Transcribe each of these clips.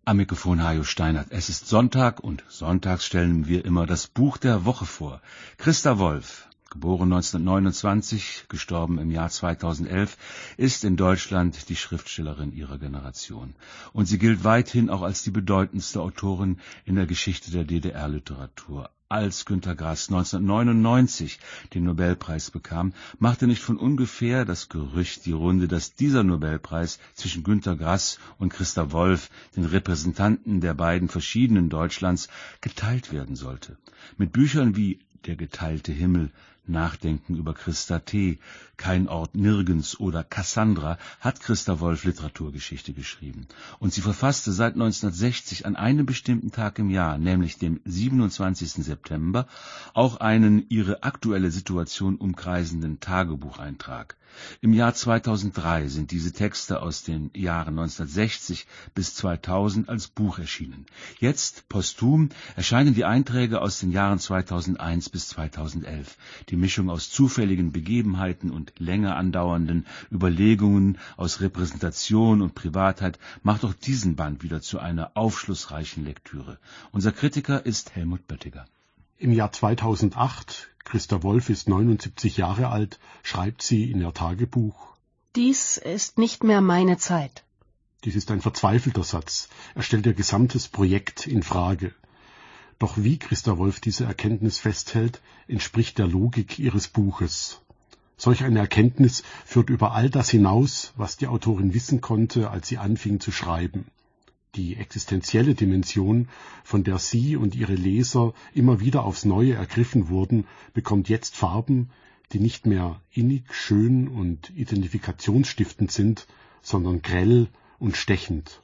Am Mikrofon Hajo Steinert. Es ist Sonntag und sonntags stellen wir immer das Buch der Woche vor. Christa Wolf, geboren 1929, gestorben im Jahr 2011, ist in Deutschland die Schriftstellerin ihrer Generation. Und sie gilt weithin auch als die bedeutendste Autorin in der Geschichte der DDR-Literatur. Als Günter Grass 1999 den Nobelpreis bekam, machte nicht von ungefähr das Gerücht die Runde, dass dieser Nobelpreis zwischen Günter Grass und Christa Wolf, den Repräsentanten der beiden verschiedenen Deutschlands, geteilt werden sollte. Mit Büchern wie Der geteilte Himmel, Nachdenken über Christa T., Kein Ort nirgends oder Cassandra hat Christa Wolf Literaturgeschichte geschrieben. Und sie verfasste seit 1960 an einem bestimmten Tag im Jahr, nämlich dem 27. September, auch einen ihre aktuelle Situation umkreisenden Tagebucheintrag. Im Jahr 2003 sind diese Texte aus den Jahren 1960 bis 2000 als Buch erschienen. Jetzt, posthum, erscheinen die Einträge aus den Jahren 2001 bis 2011. Die Mischung aus zufälligen Begebenheiten und länger andauernden Überlegungen, aus Repräsentation und Privatheit macht auch diesen Band wieder zu einer aufschlussreichen Lektüre. Unser Kritiker ist Helmut Böttiger. Im Jahr 2008, Christa Wolf ist 79 Jahre alt, schreibt sie in ihr Tagebuch: Dies ist nicht mehr meine Zeit. Dies ist ein verzweifelter Satz. Er stellt ihr gesamtes Projekt in Frage. Doch wie Christa Wolf diese Erkenntnis festhält, entspricht der Logik ihres Buches. Solch eine Erkenntnis führt über all das hinaus, was die Autorin wissen konnte, als sie anfing zu schreiben. Die existenzielle Dimension, von der sie und ihre Leser immer wieder aufs Neue ergriffen wurden, bekommt jetzt Farben, die nicht mehr innig, schön und identifikationsstiftend sind, sondern grell und stechend.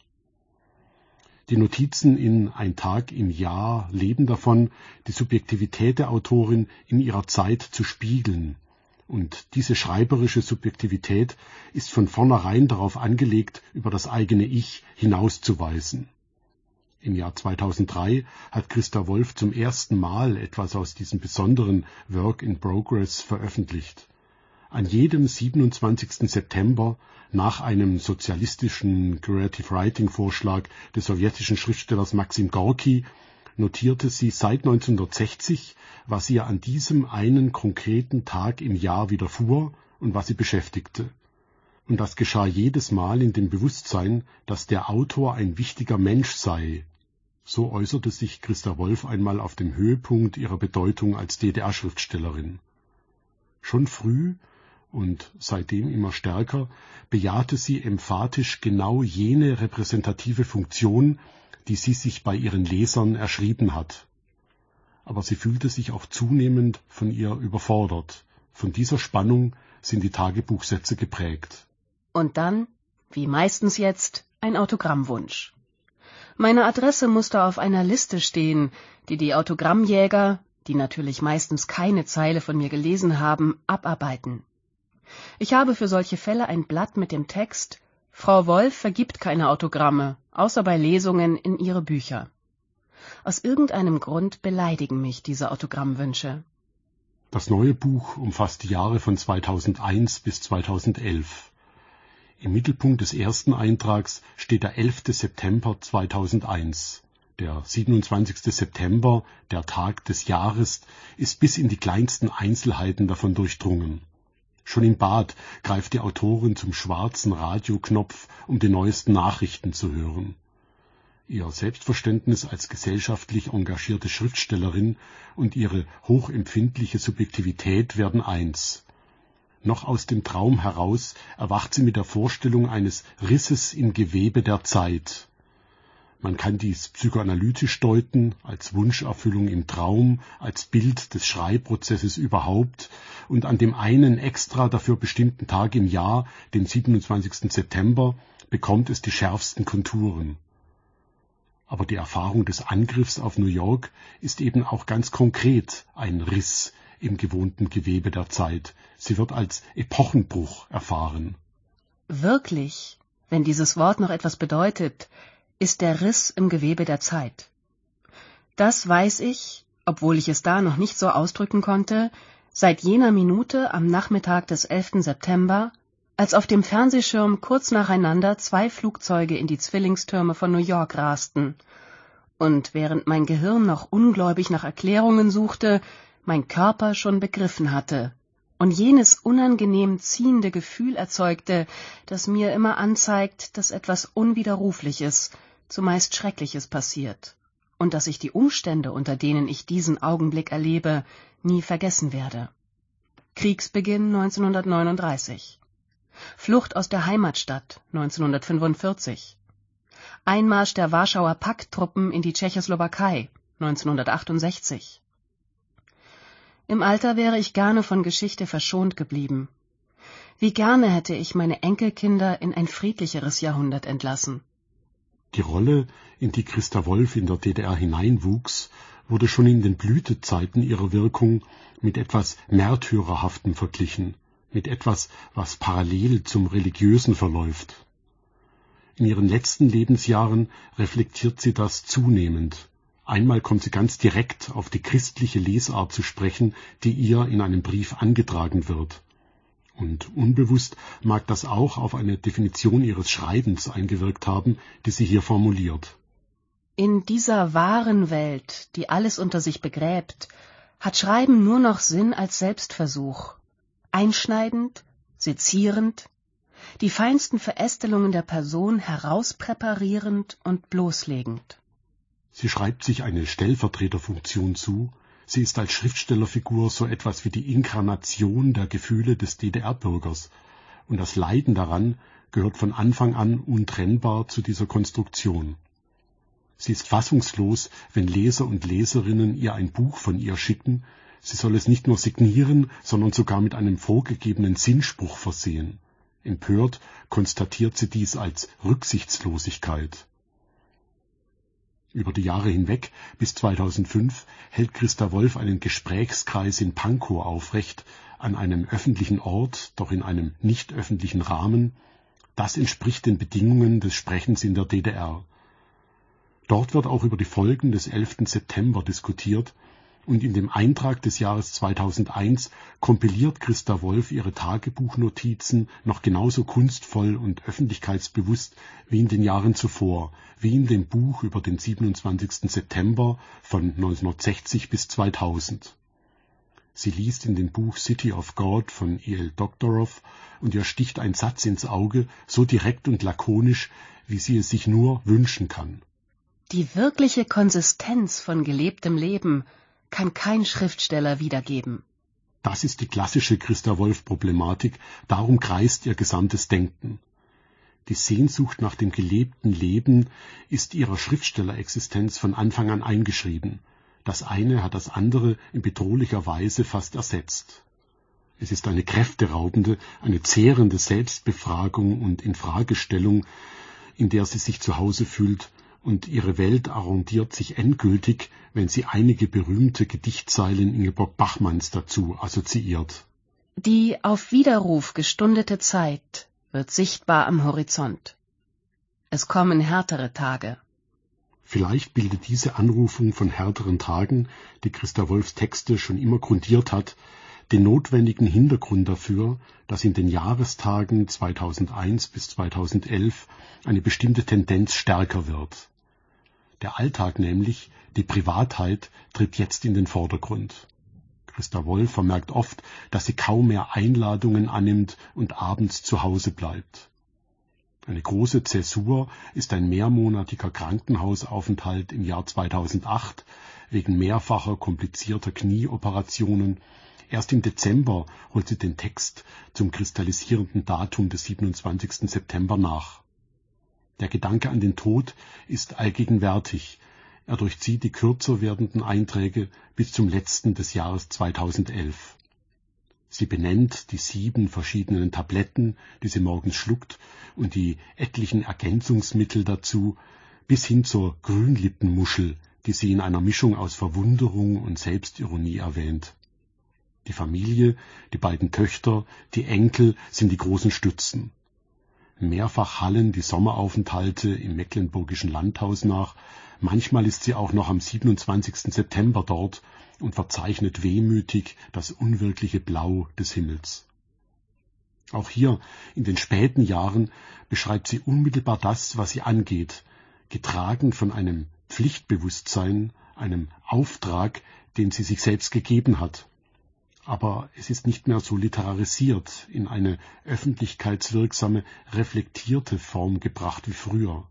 Die Notizen in Ein Tag im Jahr leben davon, die Subjektivität der Autorin in ihrer Zeit zu spiegeln. Und diese schreiberische Subjektivität ist von vornherein darauf angelegt, über das eigene Ich hinauszuweisen. Im Jahr 2003 hat Christa Wolf zum ersten Mal etwas aus diesem besonderen Work in Progress veröffentlicht. An jedem 27. September, nach einem sozialistischen Creative Writing Vorschlag des sowjetischen Schriftstellers Maxim Gorki, notierte sie seit 1960, was ihr an diesem einen konkreten Tag im Jahr widerfuhr und was sie beschäftigte. Und das geschah jedes Mal in dem Bewusstsein, dass der Autor ein wichtiger Mensch sei. So äußerte sich Christa Wolf einmal auf dem Höhepunkt ihrer Bedeutung als DDR-Schriftstellerin. Schon früh und seitdem immer stärker bejahte sie emphatisch genau jene repräsentative Funktion, die sie sich bei ihren Lesern erschrieben hat. Aber sie fühlte sich auch zunehmend von ihr überfordert. Von dieser Spannung sind die Tagebuchsätze geprägt. Und dann, wie meistens jetzt, ein Autogrammwunsch. Meine Adresse musste auf einer Liste stehen, die die Autogrammjäger, die natürlich meistens keine Zeile von mir gelesen haben, abarbeiten. Ich habe für solche Fälle ein Blatt mit dem Text: Frau Wolf vergibt keine Autogramme, außer bei Lesungen in ihre Bücher. Aus irgendeinem Grund beleidigen mich diese Autogrammwünsche. Das neue Buch umfasst die Jahre von 2001 bis 2011. Im Mittelpunkt des ersten Eintrags steht der 11. September 2001. Der 27. September, der Tag des Jahres, ist bis in die kleinsten Einzelheiten davon durchdrungen. Schon im Bad greift die Autorin zum schwarzen Radioknopf, um die neuesten Nachrichten zu hören. Ihr Selbstverständnis als gesellschaftlich engagierte Schriftstellerin und ihre hochempfindliche Subjektivität werden eins. Noch aus dem Traum heraus erwacht sie mit der Vorstellung eines Risses im Gewebe der Zeit. Man kann dies psychoanalytisch deuten, als Wunscherfüllung im Traum, als Bild des Schreibprozesses überhaupt und an dem einen extra dafür bestimmten Tag im Jahr, dem 27. September, bekommt es die schärfsten Konturen. Aber die Erfahrung des Angriffs auf New York ist eben auch ganz konkret ein Riss im gewohnten Gewebe der Zeit. Sie wird als Epochenbruch erfahren. Wirklich, wenn dieses Wort noch etwas bedeutet, ist der Riss im Gewebe der Zeit. Das weiß ich, obwohl ich es da noch nicht so ausdrücken konnte, seit jener Minute am Nachmittag des 11. September, als auf dem Fernsehschirm kurz nacheinander 2 Flugzeuge in die Zwillingstürme von New York rasten, und während mein Gehirn noch ungläubig nach Erklärungen suchte, mein Körper schon begriffen hatte und jenes unangenehm ziehende Gefühl erzeugte, das mir immer anzeigt, dass etwas Unwiderrufliches, zumeist Schreckliches passiert und dass ich die Umstände, unter denen ich diesen Augenblick erlebe, nie vergessen werde. Kriegsbeginn 1939. Flucht aus der Heimatstadt 1945. Einmarsch der Warschauer Pakttruppen in die Tschechoslowakei 1968. Im Alter wäre ich gerne von Geschichte verschont geblieben. Wie gerne hätte ich meine Enkelkinder in ein friedlicheres Jahrhundert entlassen. Die Rolle, in die Christa Wolf in der DDR hineinwuchs, wurde schon in den Blütezeiten ihrer Wirkung mit etwas Märtyrerhaftem verglichen, mit etwas, was parallel zum Religiösen verläuft. In ihren letzten Lebensjahren reflektiert sie das zunehmend. Einmal kommt sie ganz direkt auf die christliche Lesart zu sprechen, die ihr in einem Brief angetragen wird. Und unbewusst mag das auch auf eine Definition ihres Schreibens eingewirkt haben, die sie hier formuliert. In dieser wahren Welt, die alles unter sich begräbt, hat Schreiben nur noch Sinn als Selbstversuch. Einschneidend, sezierend, die feinsten Verästelungen der Person herauspräparierend und bloßlegend. Sie schreibt sich eine Stellvertreterfunktion zu. Sie ist als Schriftstellerfigur so etwas wie die Inkarnation der Gefühle des DDR-Bürgers. Und das Leiden daran gehört von Anfang an untrennbar zu dieser Konstruktion. Sie ist fassungslos, wenn Leser und Leserinnen ihr ein Buch von ihr schicken. Sie soll es nicht nur signieren, sondern sogar mit einem vorgegebenen Sinnspruch versehen. Empört konstatiert sie dies als Rücksichtslosigkeit. Über die Jahre hinweg, bis 2005, hält Christa Wolf einen Gesprächskreis in Pankow aufrecht, an einem öffentlichen Ort, doch in einem nicht öffentlichen Rahmen. Das entspricht den Bedingungen des Sprechens in der DDR. Dort wird auch über die Folgen des 11. September diskutiert, und in dem Eintrag des Jahres 2001 kompiliert Christa Wolf ihre Tagebuchnotizen noch genauso kunstvoll und öffentlichkeitsbewusst wie in den Jahren zuvor, wie in dem Buch über den 27. September von 1960 bis 2000. Sie liest in dem Buch City of God von E.L. Doctorow und ihr sticht ein Satz ins Auge, so direkt und lakonisch, wie sie es sich nur wünschen kann. Die wirkliche Konsistenz von gelebtem Leben kann kein Schriftsteller wiedergeben. Das ist die klassische Christa Wolf-Problematik, darum kreist ihr gesamtes Denken. Die Sehnsucht nach dem gelebten Leben ist ihrer Schriftstellerexistenz von Anfang an eingeschrieben. Das eine hat das andere in bedrohlicher Weise fast ersetzt. Es ist eine kräfteraubende, eine zehrende Selbstbefragung und Infragestellung, in der sie sich zu Hause fühlt, und ihre Welt arrondiert sich endgültig, wenn sie einige berühmte Gedichtzeilen Ingeborg Bachmanns dazu assoziiert. Die auf Widerruf gestundete Zeit wird sichtbar am Horizont. Es kommen härtere Tage. Vielleicht bildet diese Anrufung von härteren Tagen, die Christa Wolfs Texte schon immer grundiert hat, den notwendigen Hintergrund dafür, dass in den Jahrestagen 2001 bis 2011 eine bestimmte Tendenz stärker wird. Der Alltag nämlich, die Privatheit, tritt jetzt in den Vordergrund. Christa Wolf vermerkt oft, dass sie kaum mehr Einladungen annimmt und abends zu Hause bleibt. Eine große Zäsur ist ein mehrmonatiger Krankenhausaufenthalt im Jahr 2008 wegen mehrfacher komplizierter Knieoperationen. Erst im Dezember holt sie den Text zum kristallisierenden Datum des 27. September nach. Der Gedanke an den Tod ist allgegenwärtig. Er durchzieht die kürzer werdenden Einträge bis zum letzten des Jahres 2011. Sie benennt die 7 verschiedenen Tabletten, die sie morgens schluckt, und die etlichen Ergänzungsmittel dazu, bis hin zur Grünlippenmuschel, die sie in einer Mischung aus Verwunderung und Selbstironie erwähnt. Die Familie, die beiden Töchter, die Enkel sind die großen Stützen. Mehrfach hallen die Sommeraufenthalte im Mecklenburgischen Landhaus nach. Manchmal ist sie auch noch am 27. September dort und verzeichnet wehmütig das unwirkliche Blau des Himmels. Auch hier in den späten Jahren beschreibt sie unmittelbar das, was sie angeht, getragen von einem Pflichtbewusstsein, einem Auftrag, den sie sich selbst gegeben hat. Aber es ist nicht mehr so literarisiert, in eine öffentlichkeitswirksame, reflektierte Form gebracht wie früher.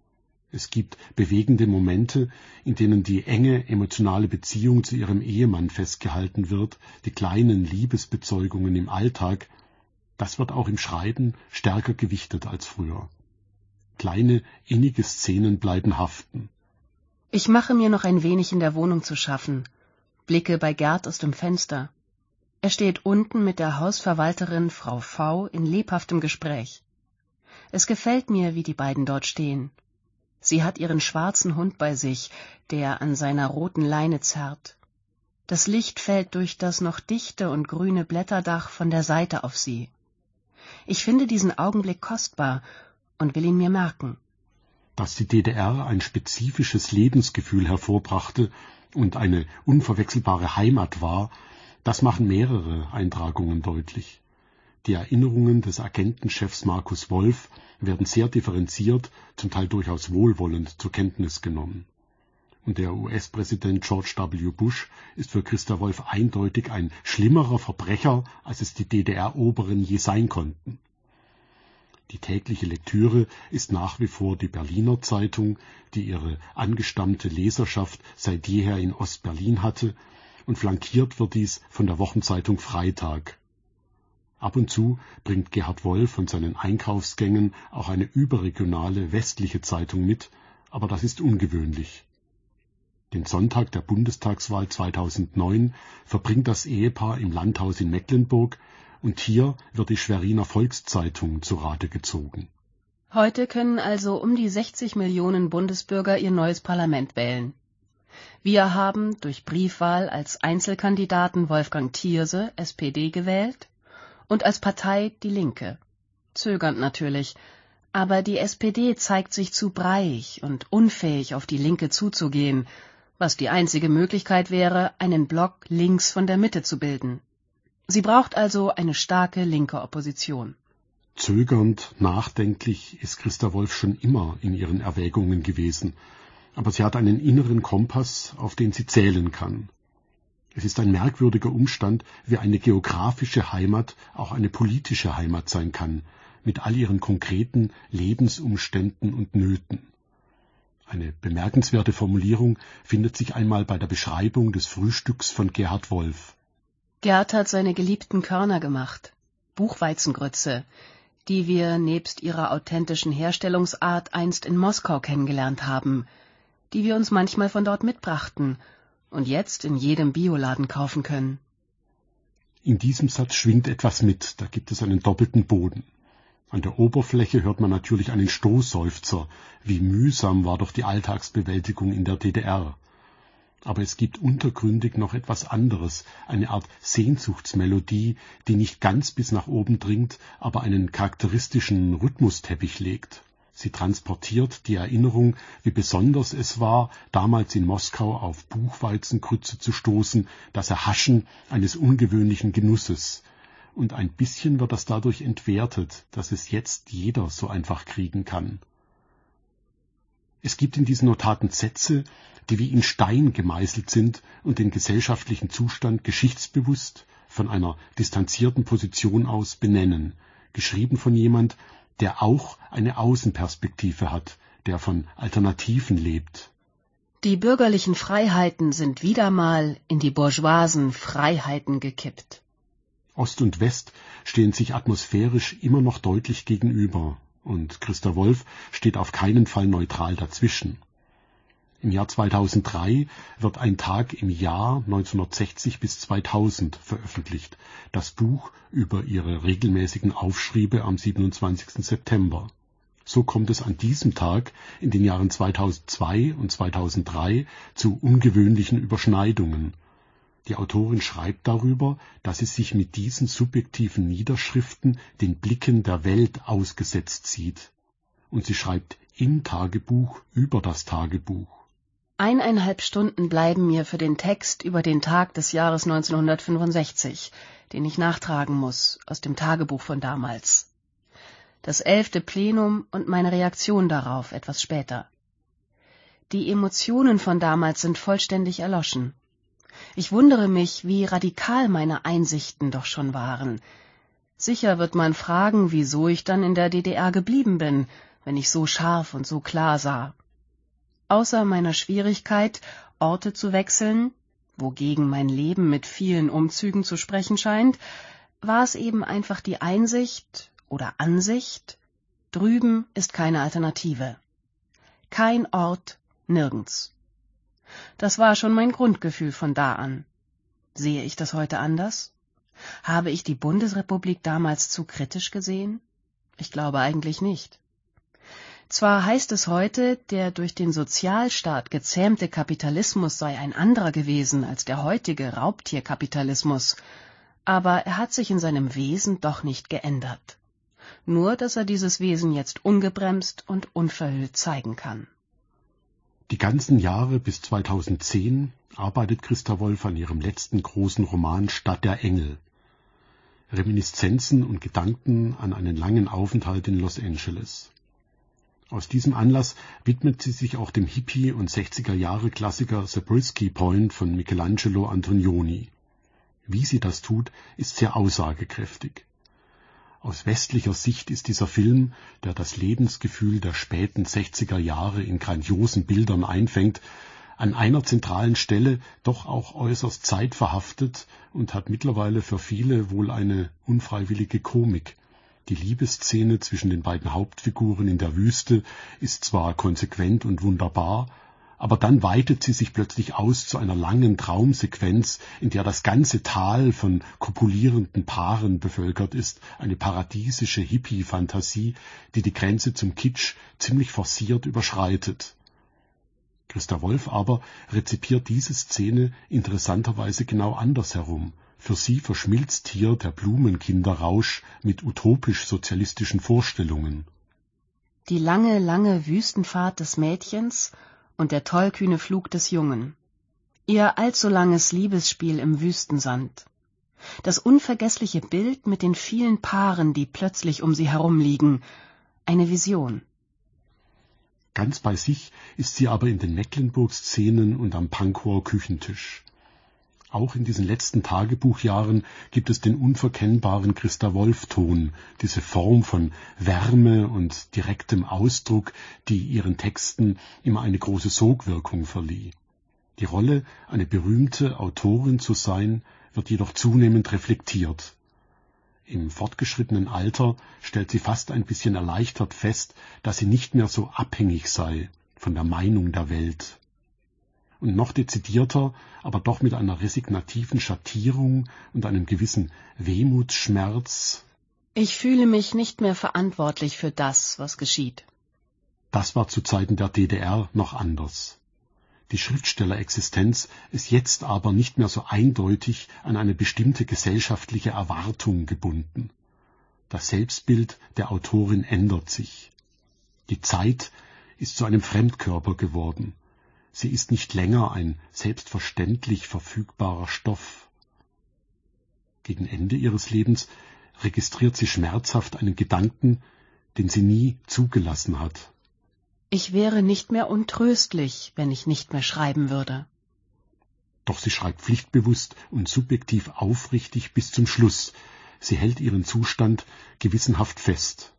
Es gibt bewegende Momente, in denen die enge emotionale Beziehung zu ihrem Ehemann festgehalten wird, die kleinen Liebesbezeugungen im Alltag. Das wird auch im Schreiben stärker gewichtet als früher. Kleine, innige Szenen bleiben haften. Ich mache mir noch ein wenig in der Wohnung zu schaffen, blicke bei Gerd aus dem Fenster. Er steht unten mit der Hausverwalterin Frau V. in lebhaftem Gespräch. Es gefällt mir, wie die beiden dort stehen. Sie hat ihren schwarzen Hund bei sich, der an seiner roten Leine zerrt. Das Licht fällt durch das noch dichte und grüne Blätterdach von der Seite auf sie. Ich finde diesen Augenblick kostbar und will ihn mir merken. Dass die DDR ein spezifisches Lebensgefühl hervorbrachte und eine unverwechselbare Heimat war, das machen mehrere Eintragungen deutlich. Die Erinnerungen des Agentenchefs Markus Wolf werden sehr differenziert, zum Teil durchaus wohlwollend zur Kenntnis genommen. Und der US-Präsident George W. Bush ist für Christa Wolf eindeutig ein schlimmerer Verbrecher, als es die DDR-Oberen je sein konnten. Die tägliche Lektüre ist nach wie vor die Berliner Zeitung, die ihre angestammte Leserschaft seit jeher in Ostberlin hatte, und flankiert wird dies von der Wochenzeitung Freitag. Ab und zu bringt Gerhard Wolf von seinen Einkaufsgängen auch eine überregionale westliche Zeitung mit, aber das ist ungewöhnlich. Den Sonntag der Bundestagswahl 2009 verbringt das Ehepaar im Landhaus in Mecklenburg, und hier wird die Schweriner Volkszeitung zu Rate gezogen. Heute können also um die 60 Millionen Bundesbürger ihr neues Parlament wählen. Wir haben durch Briefwahl als Einzelkandidaten Wolfgang Thierse, SPD, gewählt und als Partei die Linke. Zögernd natürlich, aber die SPD zeigt sich zu breiig und unfähig, auf die Linke zuzugehen, was die einzige Möglichkeit wäre, einen Block links von der Mitte zu bilden. Sie braucht also eine starke linke Opposition. Zögernd, nachdenklich ist Christa Wolf schon immer in ihren Erwägungen gewesen, aber sie hat einen inneren Kompass, auf den sie zählen kann. Es ist ein merkwürdiger Umstand, wie eine geografische Heimat auch eine politische Heimat sein kann, mit all ihren konkreten Lebensumständen und Nöten. Eine bemerkenswerte Formulierung findet sich einmal bei der Beschreibung des Frühstücks von Gerhard Wolf. Gerd hat seine geliebten Körner gemacht, Buchweizengrütze, die wir nebst ihrer authentischen Herstellungsart einst in Moskau kennengelernt haben, die wir uns manchmal von dort mitbrachten und jetzt in jedem Bioladen kaufen können. In diesem Satz schwingt etwas mit, da gibt es einen doppelten Boden. An der Oberfläche hört man natürlich einen Stoßseufzer, wie mühsam war doch die Alltagsbewältigung in der DDR. Aber es gibt untergründig noch etwas anderes, eine Art Sehnsuchtsmelodie, die nicht ganz bis nach oben dringt, aber einen charakteristischen Rhythmusteppich legt. Sie transportiert die Erinnerung, wie besonders es war, damals in Moskau auf Buchweizengrütze zu stoßen, das Erhaschen eines ungewöhnlichen Genusses. Und ein bisschen wird das dadurch entwertet, dass es jetzt jeder so einfach kriegen kann. Es gibt in diesen Notaten Sätze, die wie in Stein gemeißelt sind und den gesellschaftlichen Zustand geschichtsbewusst von einer distanzierten Position aus benennen, geschrieben von jemand, der auch eine Außenperspektive hat, der von Alternativen lebt. Die bürgerlichen Freiheiten sind wieder mal in die bourgeoisen Freiheiten gekippt. Ost und West stehen sich atmosphärisch immer noch deutlich gegenüber, und Christa Wolf steht auf keinen Fall neutral dazwischen. Im Jahr 2003 wird Ein Tag im Jahr 1960 bis 2000 veröffentlicht, das Buch über ihre regelmäßigen Aufschriebe am 27. September. So kommt es an diesem Tag in den Jahren 2002 und 2003 zu ungewöhnlichen Überschneidungen. Die Autorin schreibt darüber, dass sie sich mit diesen subjektiven Niederschriften den Blicken der Welt ausgesetzt sieht. Und sie schreibt im Tagebuch über das Tagebuch. 1,5 Stunden bleiben mir für den Text über den Tag des Jahres 1965, den ich nachtragen muss, aus dem Tagebuch von damals. Das 11. Plenum und meine Reaktion darauf etwas später. Die Emotionen von damals sind vollständig erloschen. Ich wundere mich, wie radikal meine Einsichten doch schon waren. Sicher wird man fragen, wieso ich dann in der DDR geblieben bin, wenn ich so scharf und so klar sah. Außer meiner Schwierigkeit, Orte zu wechseln, wogegen mein Leben mit vielen Umzügen zu sprechen scheint, war es eben einfach die Einsicht oder Ansicht, drüben ist keine Alternative. Kein Ort, nirgends. Das war schon mein Grundgefühl von da an. Sehe ich das heute anders? Habe ich die Bundesrepublik damals zu kritisch gesehen? Ich glaube eigentlich nicht. Zwar heißt es heute, der durch den Sozialstaat gezähmte Kapitalismus sei ein anderer gewesen als der heutige Raubtierkapitalismus, aber er hat sich in seinem Wesen doch nicht geändert. Nur, dass er dieses Wesen jetzt ungebremst und unverhüllt zeigen kann. Die ganzen Jahre bis 2010 arbeitet Christa Wolf an ihrem letzten großen Roman Stadt der Engel. Reminiszenzen und Gedanken an einen langen Aufenthalt in Los Angeles. Aus diesem Anlass widmet sie sich auch dem Hippie- und 60er-Jahre-Klassiker Zabriskie Point von Michelangelo Antonioni. Wie sie das tut, ist sehr aussagekräftig. Aus westlicher Sicht ist dieser Film, der das Lebensgefühl der späten 60er Jahre in grandiosen Bildern einfängt, an einer zentralen Stelle doch auch äußerst zeitverhaftet und hat mittlerweile für viele wohl eine unfreiwillige Komik. Die Liebesszene zwischen den beiden Hauptfiguren in der Wüste ist zwar konsequent und wunderbar, aber dann weitet sie sich plötzlich aus zu einer langen Traumsequenz, in der das ganze Tal von kopulierenden Paaren bevölkert ist, eine paradiesische Hippie-Fantasie, die die Grenze zum Kitsch ziemlich forciert überschreitet. Christa Wolf aber rezipiert diese Szene interessanterweise genau andersherum. Für sie verschmilzt hier der Blumenkinderrausch mit utopisch-sozialistischen Vorstellungen. Die lange, lange Wüstenfahrt des Mädchens und der tollkühne Flug des Jungen. Ihr allzu langes Liebesspiel im Wüstensand. Das unvergessliche Bild mit den vielen Paaren, die plötzlich um sie herumliegen. Eine Vision. Ganz bei sich ist sie aber in den Mecklenburg-Szenen und am Pankower Küchentisch. Auch in diesen letzten Tagebuchjahren gibt es den unverkennbaren Christa-Wolf-Ton, diese Form von Wärme und direktem Ausdruck, die ihren Texten immer eine große Sogwirkung verlieh. Die Rolle, eine berühmte Autorin zu sein, wird jedoch zunehmend reflektiert. Im fortgeschrittenen Alter stellt sie fast ein bisschen erleichtert fest, dass sie nicht mehr so abhängig sei von der Meinung der Welt. Und noch dezidierter, aber doch mit einer resignativen Schattierung und einem gewissen Wehmutsschmerz. Ich fühle mich nicht mehr verantwortlich für das, was geschieht. Das war zu Zeiten der DDR noch anders. Die Schriftstellerexistenz ist jetzt aber nicht mehr so eindeutig an eine bestimmte gesellschaftliche Erwartung gebunden. Das Selbstbild der Autorin ändert sich. Die Zeit ist zu einem Fremdkörper geworden. Sie ist nicht länger ein selbstverständlich verfügbarer Stoff. Gegen Ende ihres Lebens registriert sie schmerzhaft einen Gedanken, den sie nie zugelassen hat. Ich wäre nicht mehr untröstlich, wenn ich nicht mehr schreiben würde. Doch sie schreibt pflichtbewusst und subjektiv aufrichtig bis zum Schluss. Sie hält ihren Zustand gewissenhaft fest.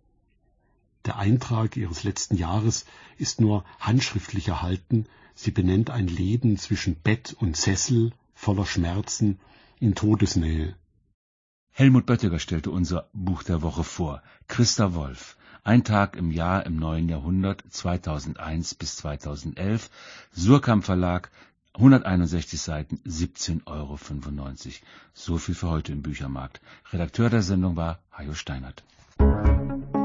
Der Eintrag ihres letzten Jahres ist nur handschriftlich erhalten. Sie benennt ein Leben zwischen Bett und Sessel, voller Schmerzen, in Todesnähe. Helmut Böttiger stellte unser Buch der Woche vor. Christa Wolf. Ein Tag im Jahr im neuen Jahrhundert, 2001 bis 2011. Surkamp Verlag, 161 Seiten, 17,95 €. So viel für heute im Büchermarkt. Redakteur der Sendung war Hajo Steinert.